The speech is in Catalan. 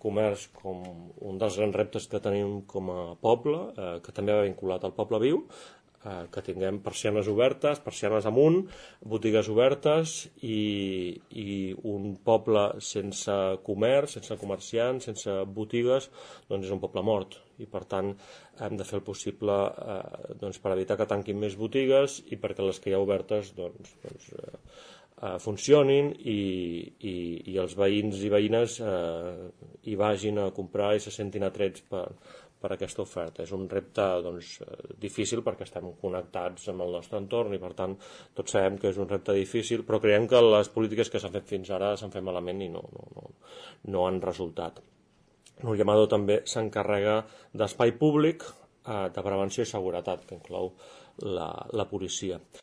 comerç com un dels grans reptes que tenim com a poble, que també va vinculat al Poble Viu, que tinguem persianes obertes, persianes amunt, botigues obertes i un poble sense comerç, sense comerciants, sense botigues, doncs és un poble mort. I per tant hem de fer el possible per evitar que tanquin més botigues i perquè les que hi ha obertes funcionin i els veïns i veïnes hi vagin a comprar i se sentin atrets per aquesta oferta. És un repte difícil perquè estem connectats amb el nostre entorn i per tant tots sabem que és un repte difícil, però creiem que les polítiques que s'han fet fins ara s'han fet malament i no han resultat. Núria Amador també s'encarrega d'espai públic, de prevenció i seguretat, que inclou la policia.